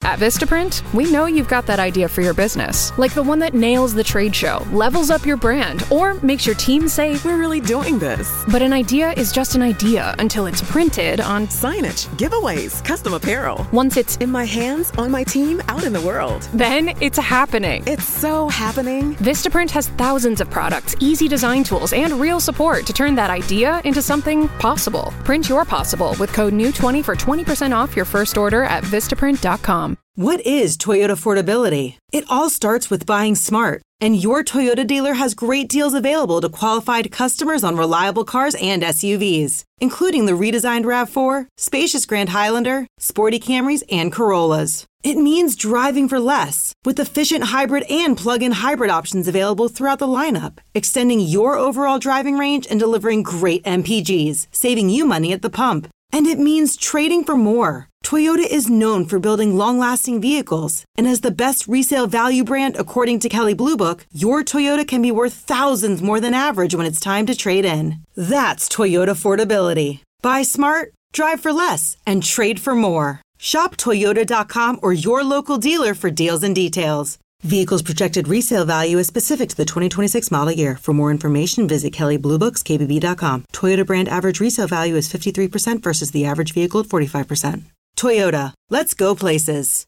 At Vistaprint, we know you've got that idea for your business, like the one that nails the trade show, levels up your brand, or makes your team say, "We're really doing this." But an idea is just an idea until it's printed on signage, giveaways, custom apparel. Once it's in my hands, on my team, out in the world. Then it's happening. It's so happening. Vistaprint has thousands of products, easy design tools, and real support to turn that idea into something possible. Print your possible with code NEW20 for 20% off your first order at Vistaprint.com. What is Toyota affordability? It all starts with buying smart. And your Toyota dealer has great deals available to qualified customers on reliable cars and SUVs, including the redesigned RAV4, spacious Grand Highlander, sporty Camrys, and Corollas. It means driving for less, with efficient hybrid and plug-in hybrid options available throughout the lineup, extending your overall driving range and delivering great MPGs, saving you money at the pump. And it means trading for more. Toyota is known for building long-lasting vehicles, and as the best resale value brand according to Kelley Blue Book, your Toyota can be worth thousands more than average when it's time to trade in. That's Toyota affordability. Buy smart, drive for less, and trade for more. Shop Toyota.com or your local dealer for deals and details. Vehicle's projected resale value is specific to the 2026 model year. For more information, visit KelleyBlueBooksKBB.com. Toyota brand average resale value is 53% versus the average vehicle at 45%. Toyota, let's go places.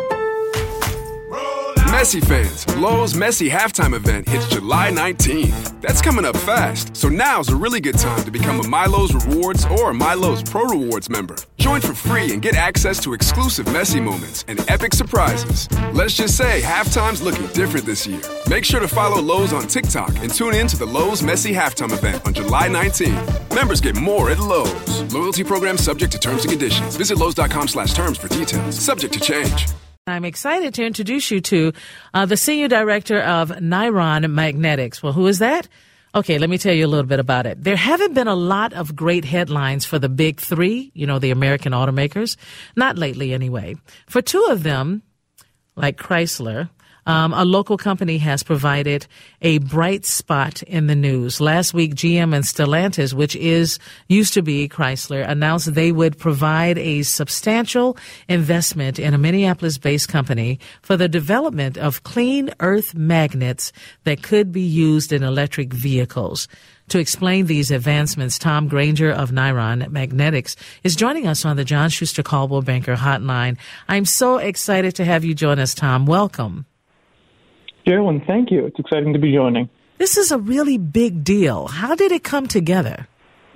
Messi fans, Lowe's Messi halftime event hits July 19th. That's coming up fast, so now's a really good time to become a MyLowe's Rewards or MyLowe's Pro Rewards member. Join for free and get access to exclusive Messi moments and epic surprises. Let's just say halftime's looking different this year. Make sure to follow Lowe's on TikTok and tune in to the Lowe's Messi halftime event on July 19th. Members get more at Lowe's. Loyalty program subject to terms and conditions. Visit Lowe's.com/terms for details. Subject to change. I'm excited to introduce you to the Senior Director of Niron Magnetics. Well, who is that? Okay, let me tell you a little bit about it. There haven't been a lot of great headlines for the big three, the American automakers. Not lately, anyway. For two of them, like Chrysler, a local company has provided a bright spot in the news. Last week, GM and Stellantis, which used to be Chrysler, announced they would provide a substantial investment in a Minneapolis-based company for the development of clean earth magnets that could be used in electric vehicles. To explain these advancements, Tom Granger of Niron Magnetics is joining us on the John Schuster Coldwell Banker Hotline. I'm so excited to have you join us, Tom. Welcome. Geraldine, thank you. It's exciting to be joining. This is a really big deal. How did it come together?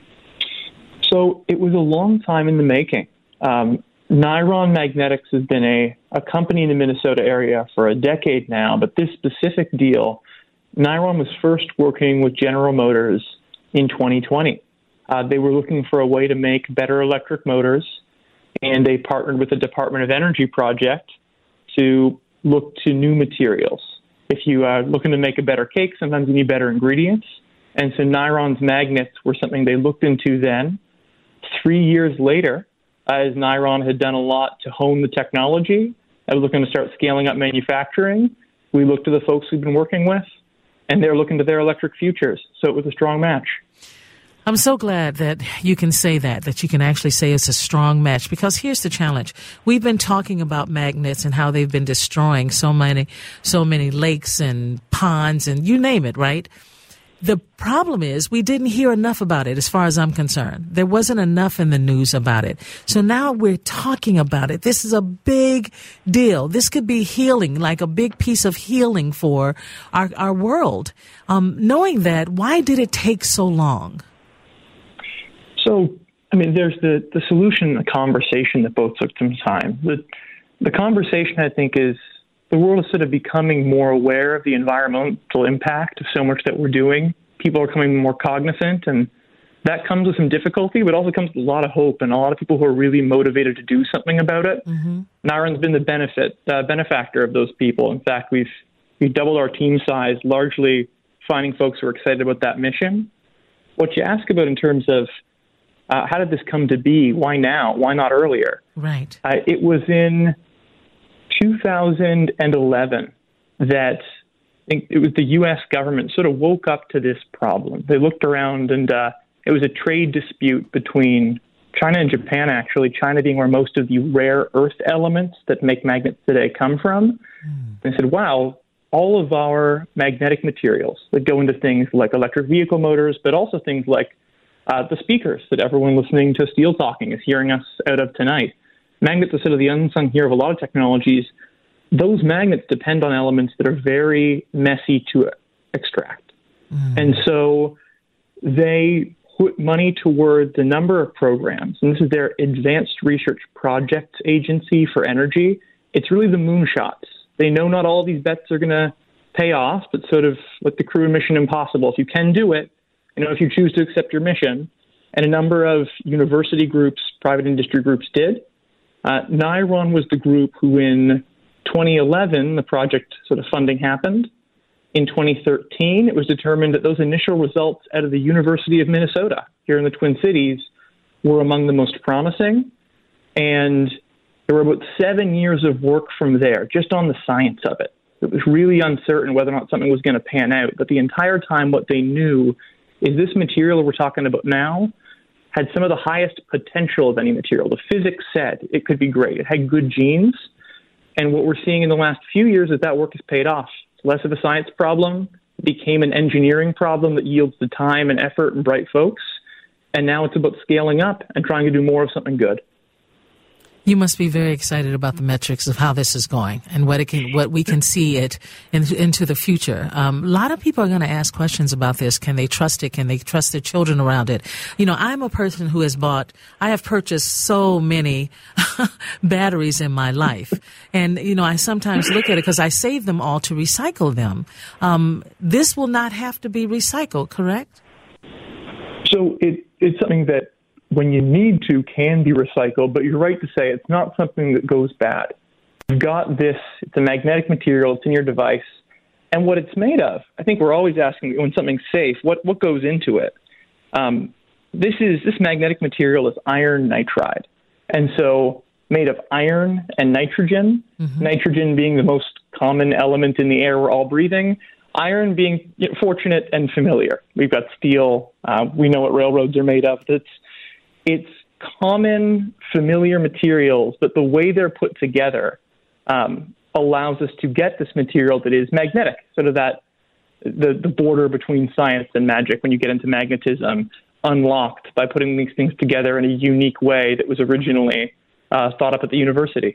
So it was a long time in the making. Niron Magnetics has been a company in the Minnesota area for a decade now, but this specific deal, Niron was first working with General Motors in 2020. They were looking for a way to make better electric motors, and they partnered with the Department of Energy project to look to new materials. If you are looking to make a better cake, sometimes you need better ingredients. And so Niron's magnets were something they looked into then. 3 years later, as Niron had done a lot to hone the technology, I was looking to start scaling up manufacturing. We looked to the folks we've been working with, and they're looking to their electric futures. So it was a strong match. I'm so glad that you can say that you can actually say it's a strong match, because here's the challenge. We've been talking about magnets and how they've been destroying so many lakes and ponds and you name it, right? The problem is we didn't hear enough about it as far as I'm concerned. There wasn't enough in the news about it. So now we're talking about it. This is a big deal. This could be healing, like a big piece of healing for our world. Knowing that, why did it take so long? So, there's the solution, the conversation that both took some time. The conversation, I think, is the world is sort of becoming more aware of the environmental impact of so much that we're doing. People are becoming more cognizant, and that comes with some difficulty, but also comes with a lot of hope and a lot of people who are really motivated to do something about it. Mm-hmm. Niron's been the benefactor of those people. In fact, we've doubled our team size, largely finding folks who are excited about that mission. What you ask about in terms of how did this come to be? Why now? Why not earlier? Right. It was in 2011 that it was the U.S. government sort of woke up to this problem. They looked around, and it was a trade dispute between China and Japan, actually, China being where most of the rare earth elements that make magnets today come from. They said, wow, all of our magnetic materials that go into things like electric vehicle motors, but also things like the speakers that everyone listening to Steel Talking is hearing us out of tonight. Magnets are sort of the unsung hero of a lot of technologies. Those magnets depend on elements that are very messy to extract. And so they put money towards a number of programs. And this is their Advanced Research Projects Agency for Energy. It's really the moonshots. They know not all of these bets are going to pay off, but sort of like the crew in Mission Impossible. If you can do it, if you choose to accept your mission, and a number of university groups, private industry groups did. Niron was the group who in 2011, the project sort of funding happened. In 2013, it was determined that those initial results out of the University of Minnesota here in the Twin Cities were among the most promising. And there were about 7 years of work from there, just on the science of it. It was really uncertain whether or not something was going to pan out. But the entire time, what they knew is this material we're talking about now had some of the highest potential of any material. The physics said it could be great. It had good genes. And what we're seeing in the last few years is that work has paid off. It's less of a science problem. It became an engineering problem that yields the time and effort and bright folks. And now it's about scaling up and trying to do more of something good. You must be very excited about the metrics of how this is going and what we can see it into the future. A lot of people are going to ask questions about this. Can they trust it? Can they trust their children around it? I'm a person who I have purchased so many batteries in my life. And, I sometimes look at it because I save them all to recycle them. This will not have to be recycled, correct? So it's something that, when you need to, can be recycled, but you're right to say it's not something that goes bad. You've got this, it's a magnetic material, it's in your device, and what it's made of. I think we're always asking when something's safe, what goes into it? This magnetic material is iron nitride, and so made of iron and nitrogen, nitrogen being the most common element in the air we're all breathing, iron being fortunate and familiar. We've got steel, we know what railroads are made of. It's common, familiar materials, but the way they're put together allows us to get this material that is magnetic, sort of that the border between science and magic when you get into magnetism, unlocked by putting these things together in a unique way that was originally thought up at the university.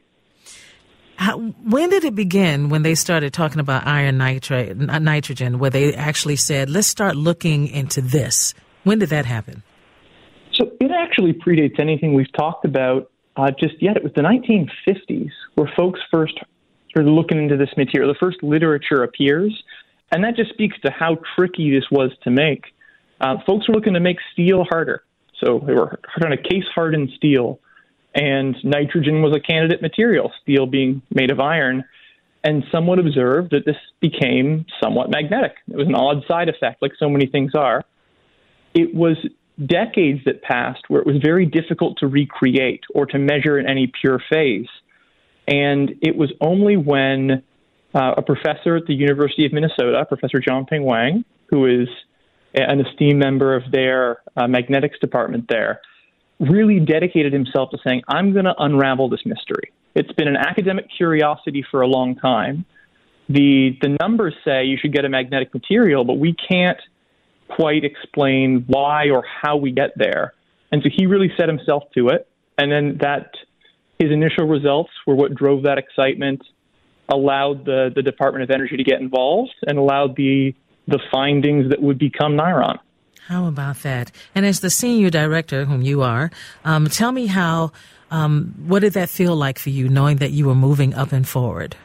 When did it begin when they started talking about iron nitrogen, where they actually said, let's start looking into this? When did that happen? So it actually predates anything we've talked about just yet. It was the 1950s where folks first started looking into this material. The first literature appears, and that just speaks to how tricky this was to make. Folks were looking to make steel harder. So they were trying to case-harden steel, and nitrogen was a candidate material, steel being made of iron. And someone observed that this became somewhat magnetic. It was an odd side effect, like so many things are. It was decades that passed where it was very difficult to recreate or to measure in any pure phase. And it was only when a professor at the University of Minnesota, Professor Jianping Wang, who is an esteemed member of their magnetics department there, really dedicated himself to saying, I'm going to unravel this mystery. It's been an academic curiosity for a long time. The numbers say you should get a magnetic material, but we can't quite explain why or how we get there. And so he really set himself to it. And then his initial results were what drove that excitement, allowed the Department of Energy to get involved, and allowed the findings that would become Niron. How about that? And as the senior director, whom you are, tell me what did that feel like for you, knowing that you were moving up and forward?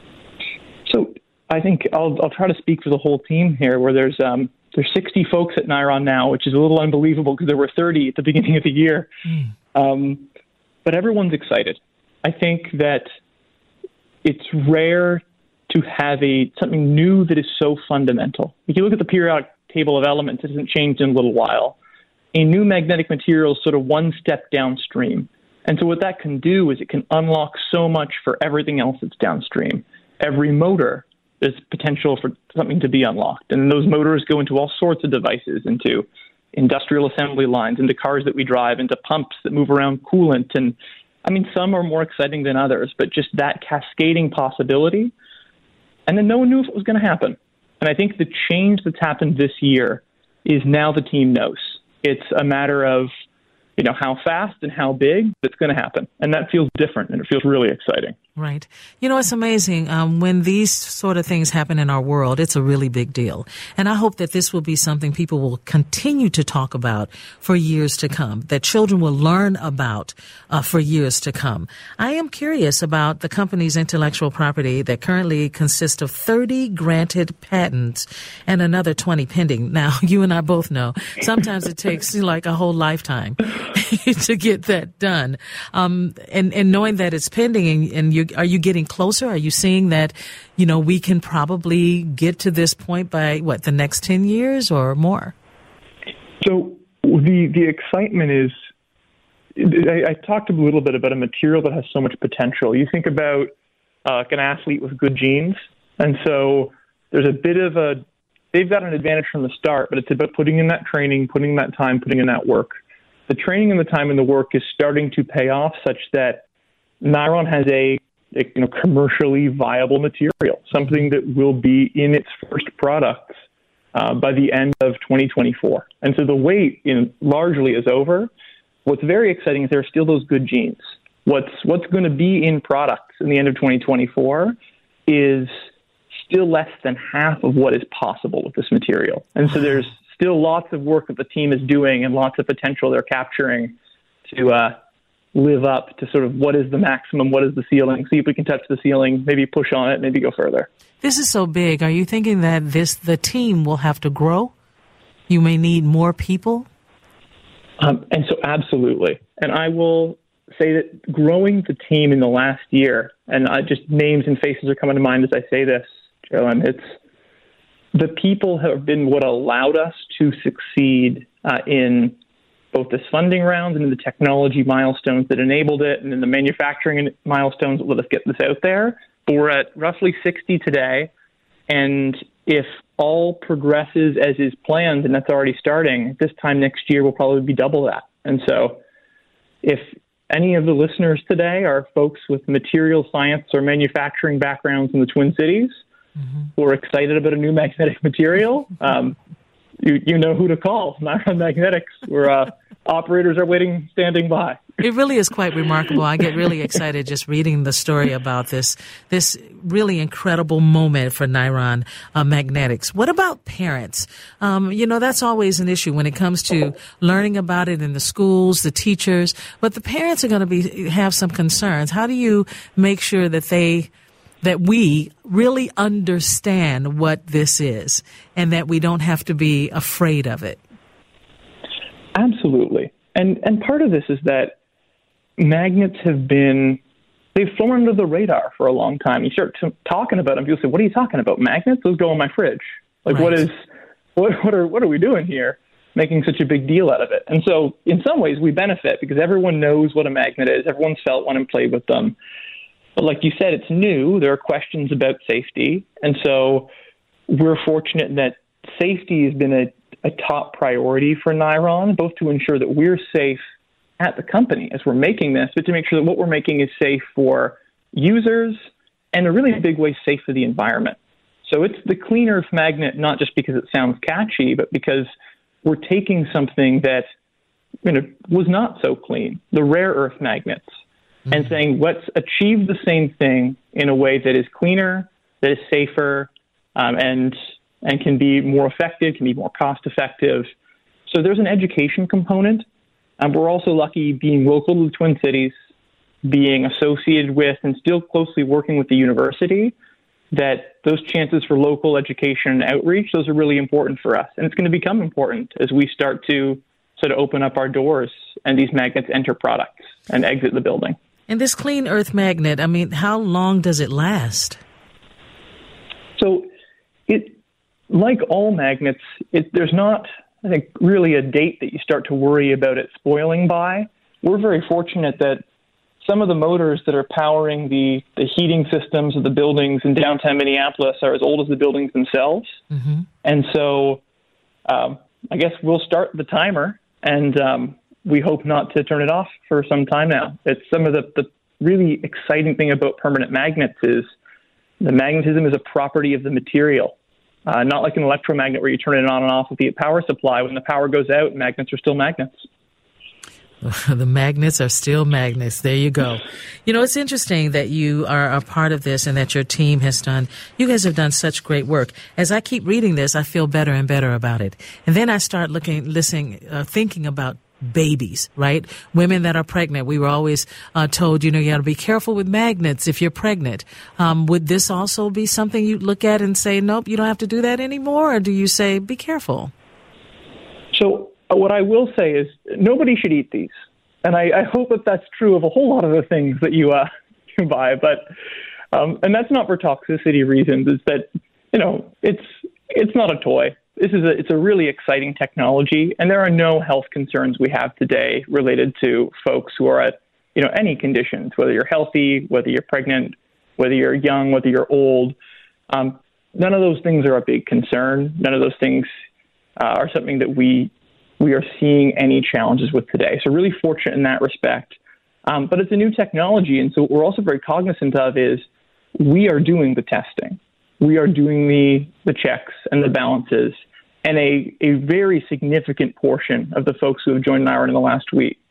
So I think I'll try to speak for the whole team here, where there's 60 folks at Niron now, which is a little unbelievable because there were 30 at the beginning of the year. But everyone's excited. I think that it's rare to have something new that is so fundamental. If you look at the periodic table of elements, it hasn't changed in a little while. A new magnetic material is sort of one step downstream. And so what that can do is it can unlock so much for everything else that's downstream. Every motor, there's potential for something to be unlocked. And those motors go into all sorts of devices, into industrial assembly lines, into cars that we drive, into pumps that move around coolant. And I mean, some are more exciting than others, but just that cascading possibility. And then no one knew if it was going to happen. And I think the change that's happened this year is now the team knows. It's a matter of, how fast and how big it's going to happen. And that feels different, and it feels really exciting. Right. It's amazing. When these sort of things happen in our world, it's a really big deal. And I hope that this will be something people will continue to talk about for years to come, that children will learn about for years to come. I am curious about the company's intellectual property that currently consists of 30 granted patents and another 20 pending. Now, you and I both know sometimes it takes like a whole lifetime to get that done. And knowing that it's pending and are you getting closer? Are you seeing that, we can probably get to this point by the next 10 years or more? So the excitement is, I talked a little bit about a material that has so much potential. You think about like an athlete with good genes. And so there's a bit of they've got an advantage from the start, but it's about putting in that training, putting in that time, putting in that work. The training and the time and the work is starting to pay off such that Niron has a commercially viable material, something that will be in its first products by the end of 2024. And so the wait largely is over. What's very exciting is there are still those good genes. What's going to be in products in the end of 2024 is still less than half of what is possible with this material. And so there's still lots of work that the team is doing and lots of potential they're capturing to live up to sort of what is the maximum, what is the ceiling, see if we can touch the ceiling, maybe push on it, maybe go further. This is so big. Are you thinking that the team will have to grow? You may need more people? And so absolutely. And I will say that growing the team in the last year, and just names and faces are coming to mind as I say this, Joanne, it's the people have been what allowed us to succeed in both this funding round and in the technology milestones that enabled it, and in the manufacturing milestones that let us get this out there. We're at roughly 60 today, and if all progresses as is planned, and that's already starting, this time next year we'll probably be double that. And so if any of the listeners today are folks with material science or manufacturing backgrounds in the Twin Cities who are excited about a new magnetic material, you know who to call. Niron Magnetics, where operators are waiting, standing by. It really is quite remarkable. I get really excited just reading the story about this really incredible moment for Niron Magnetics. What about parents? That's always an issue when it comes to learning about it in the schools, the teachers, but the parents are going to have some concerns. How do you make sure that we really understand what this is and that we don't have to be afraid of it? Absolutely. And part of this is that magnets they've flown under the radar for a long time. You start talking about them, people say, what are you talking about? Magnets? Those go in my fridge. Like, right. What are we doing here, making such a big deal out of it? And so in some ways we benefit because everyone knows what a magnet is. Everyone's felt one and played with them. But like you said, it's new. There are questions about safety. And so we're fortunate that safety has been a top priority for Niron, both to ensure that we're safe at the company as we're making this, but to make sure that what we're making is safe for users and in a really big way safe for the environment. So it's the Clean Earth magnet, not just because it sounds catchy, but because we're taking something that was not so clean, the rare earth magnets, and saying, let's achieve the same thing in a way that is cleaner, that is safer, and can be more effective, can be more cost-effective. So there's an education component. We're also lucky being local to the Twin Cities, being associated with and still closely working with the university, that those chances for local education and outreach, those are really important for us. And it's going to become important as we start to sort of open up our doors and these magnets enter products and exit the building. And this Clean Earth magnet, how long does it last? So like all magnets, there's not, I think, really a date that you start to worry about it spoiling by. We're very fortunate that some of the motors that are powering the heating systems of the buildings in downtown Minneapolis are as old as the buildings themselves. Mm-hmm. And so I guess we'll start the timer, and we hope not to turn it off for some time now. It's some of the really exciting thing about permanent magnets is the magnetism is a property of the material, not like an electromagnet where you turn it on and off with the power supply. When the power goes out, magnets are still magnets. The magnets are still magnets. There you go. You know, it's interesting that you are a part of this and that your team has done. You guys have done such great work. As I keep reading this, I feel better and better about it. And then I start thinking about babies, right? Women that are pregnant. We were always told, you got to be careful with magnets if you're pregnant. Would this also be something you'd look at and say, nope, you don't have to do that anymore? Or do you say, be careful? So what I will say is nobody should eat these. And I hope that that's true of a whole lot of the things that you buy. But and that's not for toxicity reasons. It's that, it's not a toy. It's a really exciting technology, and there are no health concerns we have today related to folks who are at, any conditions, whether you're healthy, whether you're pregnant, whether you're young, whether you're old. None of those things are a big concern. None of those things are something that we are seeing any challenges with today. So really fortunate in that respect. But it's a new technology, and so what we're also very cognizant of is we are doing the testing. We are doing the checks and the balances, and a very significant portion of the folks who have joined NIRON in the last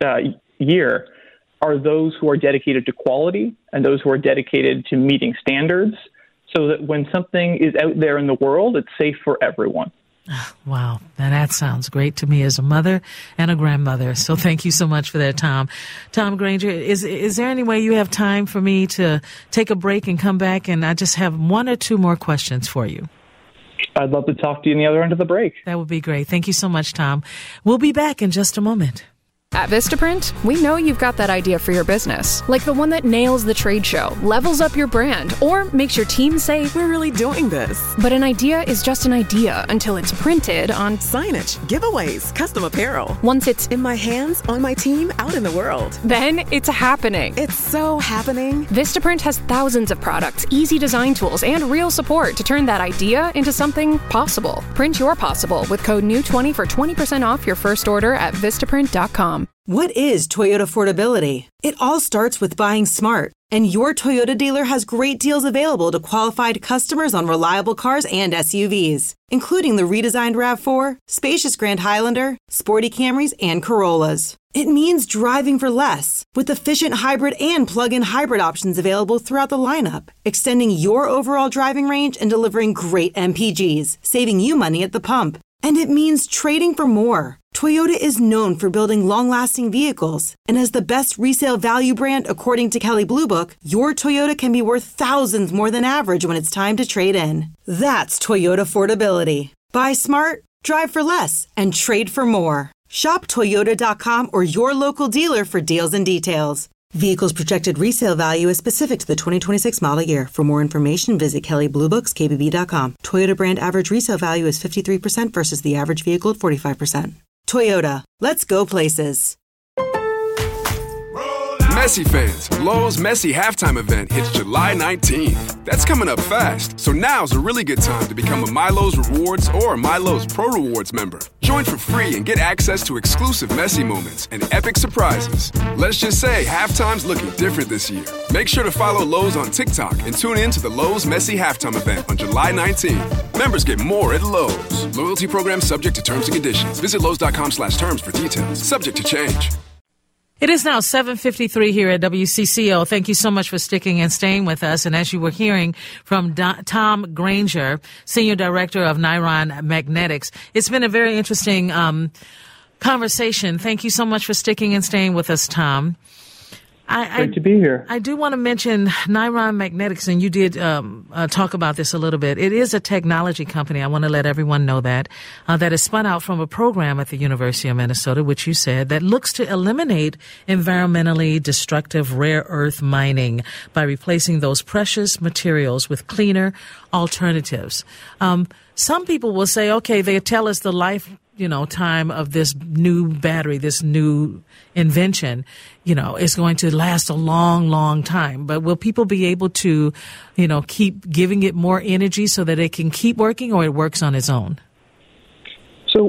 year are those who are dedicated to quality and those who are dedicated to meeting standards so that when something is out there in the world, it's safe for everyone. Wow. Now that sounds great to me as a mother and a grandmother. So thank you so much for that, Tom. Tom Granger, is there any way you have time for me to take a break and come back? And I just have one or two more questions for you. I'd love to talk to you on the other end of the break. That would be great. Thank you so much, Tom. We'll be back in just a moment. At Vistaprint, we know you've got that idea for your business, like the one that nails the trade show, levels up your brand, or makes your team say, We're really doing this. but an idea is just an idea until it's printed on Signage, giveaways, custom apparel. once it's In my hands, on my team, out in the world. then it's happening. It's so happening. Vistaprint has thousands of products, easy design tools, and real support to turn that idea into something possible. Print your possible with code NEW20 for 20% off your first order at Vistaprint.com. What is Toyota affordability? It all starts with buying smart. And your Toyota dealer has great deals available to qualified customers on reliable cars and SUVs, including the redesigned RAV4, spacious Grand Highlander, sporty Camrys, and Corollas. It means driving for less, with efficient hybrid and plug-in hybrid options available throughout the lineup, extending your overall driving range and delivering great MPGs, saving you money at the pump. And it means trading for more. Toyota is known for building long-lasting vehicles, and as the best resale value brand according to Kelley Blue Book, your Toyota can be worth thousands more than average when it's time to trade in. That's Toyota affordability. Buy smart, drive for less, and trade for more. Shop Toyota.com or your local dealer for deals and details. Vehicles projected resale value is specific to the 2026 model year. For more information, visit KelleyBlueBooksKBB.com. Toyota brand average resale value is 53% versus the average vehicle at 45%. Toyota, let's go places. Messi fans, Lowe's Messi halftime event hits July 19th. That's coming up fast, so now's a really good time to become a MyLowe's Rewards or MyLowe's Pro Rewards member. Join for free and get access to exclusive Messi moments and epic surprises. Let's just say halftime's looking different this year. Make sure to follow Lowe's on TikTok and tune in to the Lowe's Messi halftime event on July 19th. Members get more at Lowe's. Loyalty program subject to terms and conditions. Visit Lowe's.com/terms for details. Subject to change. It is now 7:53 here at WCCO. Thank you so much for sticking and staying with us. And as you were hearing from Tom Granger, Senior Director of NIRON Magnetics, it's been a very interesting conversation. Thank you so much for sticking and staying with us, Tom. Great to be here. I do want to mention NIRON Magnetics, and you did talk about this a little bit. It is a technology company. I want to let everyone know that is spun out from a program at the University of Minnesota, which you said, that looks to eliminate environmentally destructive rare earth mining by replacing those precious materials with cleaner alternatives. Some people will say, okay, they tell us the life time of this new battery, this new invention, is going to last a long, long time. But will people be able to, keep giving it more energy so that it can keep working, or it works on its own? So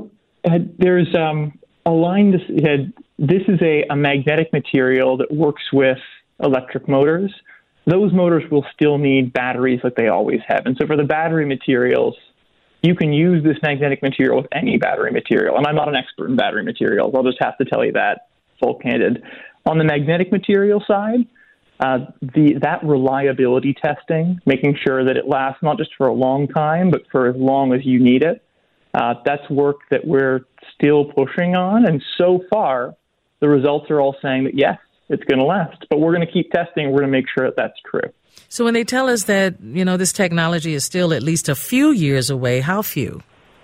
there's a line that said, this is a magnetic material that works with electric motors. Those motors will still need batteries like they always have. And so for the battery materials, you can use this magnetic material with any battery material. And I'm not an expert in battery materials. I'll just have to tell you that, full candid. On the magnetic material side, that reliability testing, making sure that it lasts not just for a long time, but for as long as you need it, that's work that we're still pushing on. And so far, the results are all saying that, yes, it's going to last. But we're going to keep testing. We're going to make sure that that's true. So when they tell us that, this technology is still at least a few years away, how few?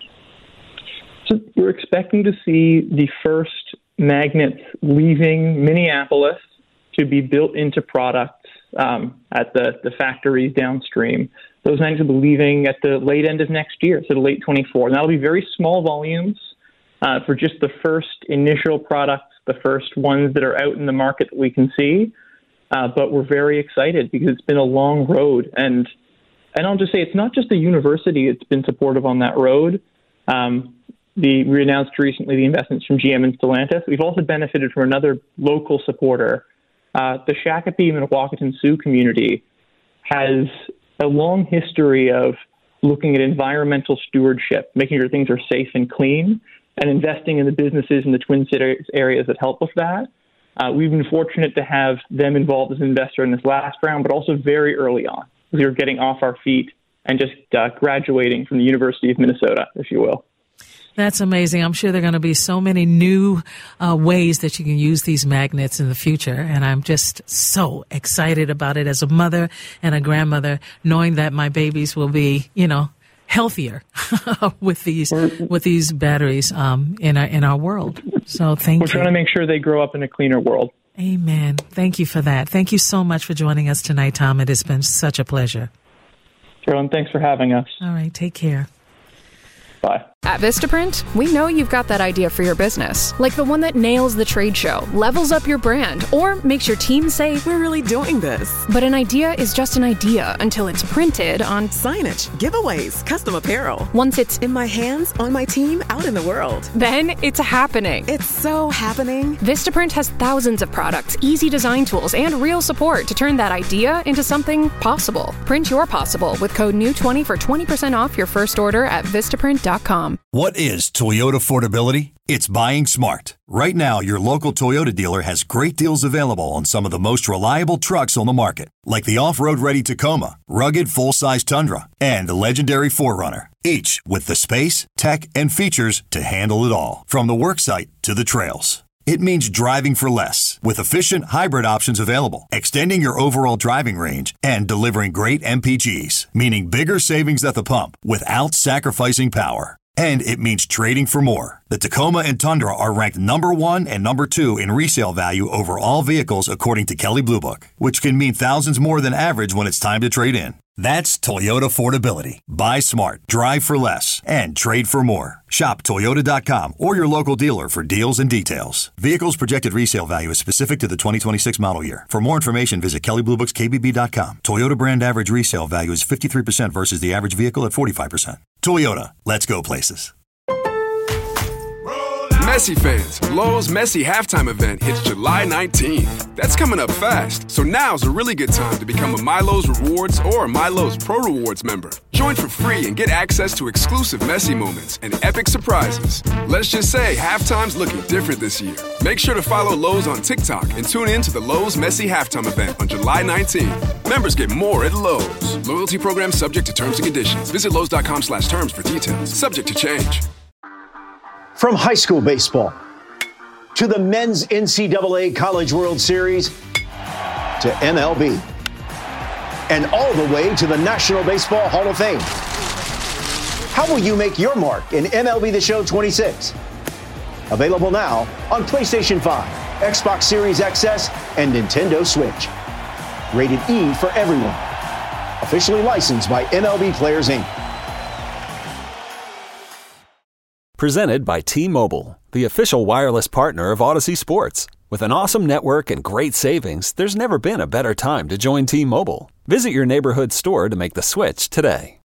So we're expecting to see the first magnets leaving Minneapolis to be built into products at the factories downstream. Those magnets will be leaving at the late end of next year, so the late 24. And that'll be very small volumes for just the first initial products, the first ones that are out in the market that we can see. But we're very excited because it's been a long road. And I'll just say it's not just the university that's been supportive on that road. We announced recently the investments from GM and Stellantis. We've also benefited from another local supporter. The Shakopee and Waskaton Sioux community has a long history of looking at environmental stewardship, making sure things are safe and clean, and investing in the businesses in the Twin Cities areas that help with that. We've been fortunate to have them involved as an investor in this last round, but also very early on. We were getting off our feet and just graduating from the University of Minnesota, if you will. That's amazing. I'm sure there are going to be so many new ways that you can use these magnets in the future. And I'm just so excited about it as a mother and a grandmother, knowing that my babies will be, healthier with these batteries in our world. So thank you. We're trying to make sure they grow up in a cleaner world. Amen. Thank you for that. Thank you so much for joining us tonight, Tom. It has been such a pleasure. Carolyn, thanks for having us. All right. Take care. Bye. At Vistaprint, we know you've got that idea for your business, like the one that nails the trade show, levels up your brand, or makes your team say, We're really doing this. but an idea is just an idea until it's printed on Signage, giveaways, custom apparel. once it's In my hands, on my team, out in the world. then it's happening. It's so happening. Vistaprint has thousands of products, easy design tools, and real support to turn that idea into something possible. Print your possible with code NEW20 for 20% off your first order at Vistaprint.com. What is Toyota affordability? It's buying smart. Right now, your local Toyota dealer has great deals available on some of the most reliable trucks on the market, like the off-road ready Tacoma, rugged full-size Tundra, and the legendary 4Runner, each with the space, tech, and features to handle it all, from the worksite to the trails. It means driving for less, with efficient hybrid options available, extending your overall driving range, and delivering great MPGs, meaning bigger savings at the pump without sacrificing power. And it means trading for more. The Tacoma and Tundra are ranked number 1 and number 2 in resale value over all vehicles according to Kelley Blue Book, which can mean thousands more than average when it's time to trade in. That's Toyota affordability. Buy smart, drive for less, and trade for more. Shop Toyota.com or your local dealer for deals and details. Vehicles projected resale value is specific to the 2026 model year. For more information, visit KelleyBlueBooksKBB.com. Toyota brand average resale value is 53% versus the average vehicle at 45%. Toyota, let's go places. Messi fans, Lowe's Messi halftime event hits July 19th. That's coming up fast, so now's a really good time to become a MyLowe's Rewards or MyLowe's Pro Rewards member. Join for free and get access to exclusive Messi moments and epic surprises. Let's just say halftime's looking different this year. Make sure to follow Lowe's on TikTok and tune in to the Lowe's Messi halftime event on July 19th. Members get more at Lowe's. Loyalty program subject to terms and conditions. Visit Lowe's.com/terms for details. Subject to change. From high school baseball to the men's NCAA College World Series to MLB and all the way to the National Baseball Hall of Fame. How will you make your mark in MLB The Show 26? Available now on PlayStation 5, Xbox Series XS, and Nintendo Switch. Rated E for everyone. Officially licensed by MLB Players, Inc. Presented by T-Mobile, the official wireless partner of Odyssey Sports. With an awesome network and great savings, there's never been a better time to join T-Mobile. Visit your neighborhood store to make the switch today.